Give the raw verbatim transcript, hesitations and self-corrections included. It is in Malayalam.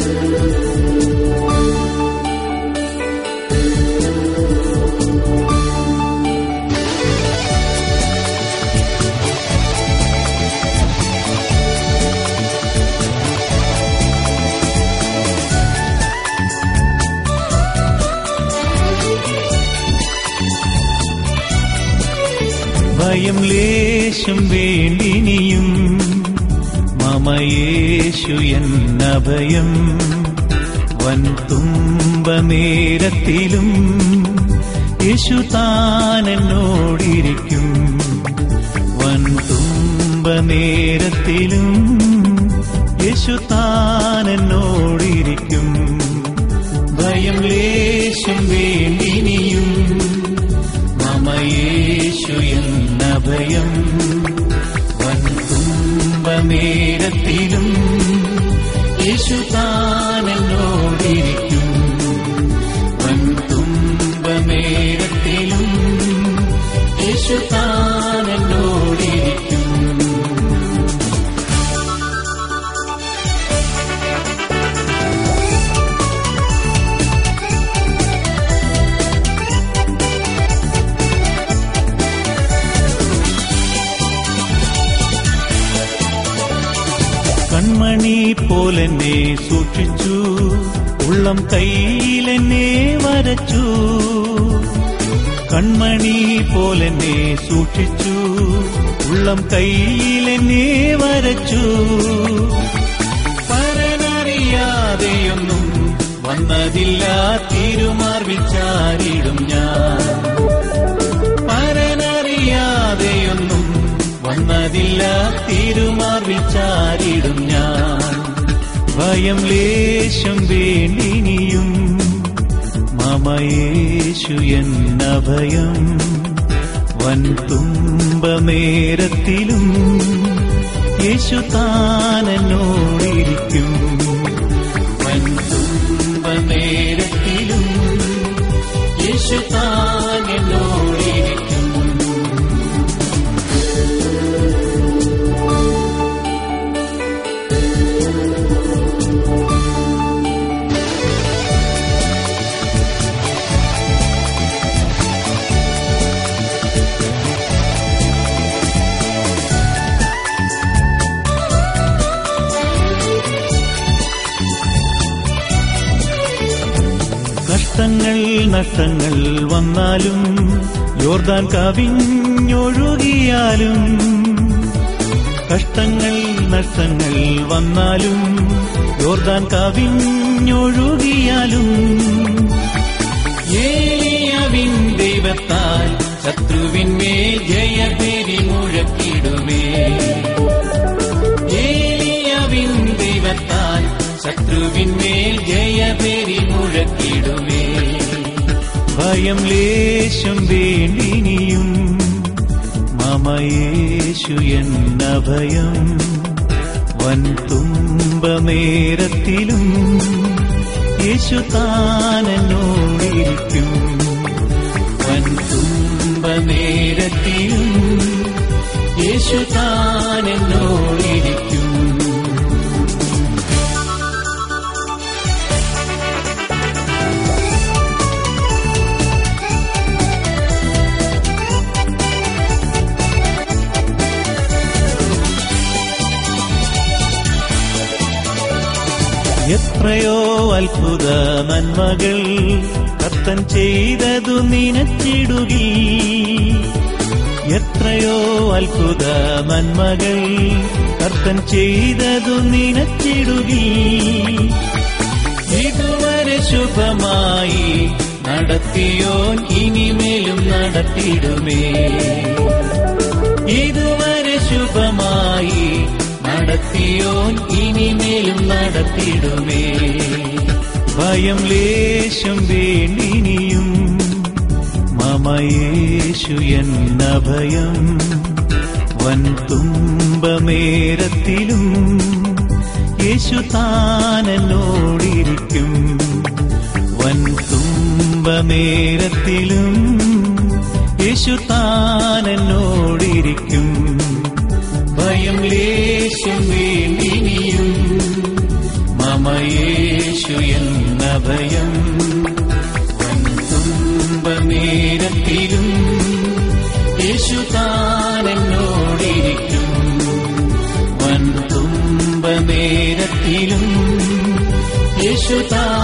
ഭയം ലേശം വേണ്ടിനിയും മമ യേശു എന്നഭയം വൻ തുമ്പനേരത്തിലും യേശു താനെന്നോടിരിക്കും. വൻ തുമ്പനേരത്തിലും യേശു താനെന്നോടിരിക്കും. ഭയം ലേശം വേണ്ടിനിയും മമ യേശു എന്നഭയം വൻ തുമ്പനേരത്തിലും യേശു താനെന്നോടിരിക്കും. വൻ തുമ്പനേരത്തിലും യേശു താനെന്നോടിരിക്കും. കൺമണി പോലെന്നെ സൂക്ഷിച്ചു, ഉള്ളം കയ്യിലെന്നെ വരച്ചു. കൺമണി പോലെന്നെ സൂക്ഷിച്ചു, ഉള്ളം കയ്യിലെന്നെ വരച്ചു. പരനറിയാതെയൊന്നും വന്നതില്ല, തിരുമാർവിൽ ചാരിടും ഞാൻ. പരനറിയാതെയൊന്നും വന്നതില്ല, തിരുമാർവിൽ ചാരിടും ഞാൻ. ഭയം ലേശം വേണ്ടിനിയും മമ യേശു എന്നഭയം വൻ തുമ്പനേരത്തിലും യേശു താനെന്നോടിരിക്കും. വൻ തുമ്പനേരത്തിലും യേശു താനെന്നോടിരിക്കും. കഷ്ടങ്ങൾ നഷ്ടങ്ങൾ വന്നാലും, യോർദാൻ കവിഞ്ഞൊഴുകിയാലും. കഷ്ടങ്ങൾ നഷ്ടങ്ങൾ വന്നാലും, യോർദാൻ കവിഞ്ഞൊഴുകിയാലും. ഏലിയാവിൻ ദൈവത്താൽ ശത്രുവിന്മേൽ ജയഭേരി മുഴക്കിടുമേ. ഏലിയാവിൻ ദൈവത്താൽ ശത്രുവിന്മേൽ ജയഭേരി മുഴക്കിടുമേ. ഭയം ലേശം വേണ്ടിനിയും മമ യേശു എന്നഭയം വൻ തുമ്പനേരത്തിലും യേശു താനെന്നോടിരിക്കും. വൻ തുമ്പനേരത്തിലും യേശു താനെന്നോടിരിക്കും. എത്രയോ അത്ഭുത നന്മകൾ കർത്തൻ ചെയ്തതു നിനച്ചിടുകി. എത്രയോ അത്ഭുത നന്മകൾ കർത്തൻ ചെയ്തതു നിനച്ചിടുകി. ഇതുവരെ ശുഭമായി നടത്തിയോൻ ഇനിമേലും നടത്തിടുമേ. ഇതുവരെ ശുഭമായി നടത്തിയോൻ ഇനിമേലും നടത്തിടുമേ. ഭയം ലേശം വേണ്ടിനിയും മമ യേശു എന്നഭയം വൻ തുമ്പനേരത്തിലും യേശു താനെന്നോടിരിക്കും. വൻ തുമ്പനേരത്തിലും യേശു താനെന്നോടിരിക്കും. ഭയം ലേശം വേണ്ടിനിയും മമ യേശു യേശു എന്ന ഭയം. വൻ തുമ്പനേരത്തിലും യേശു താൻ എന്നോടിരിക്കും. വൻ തുമ്പനേരത്തിലും യേശു താൻ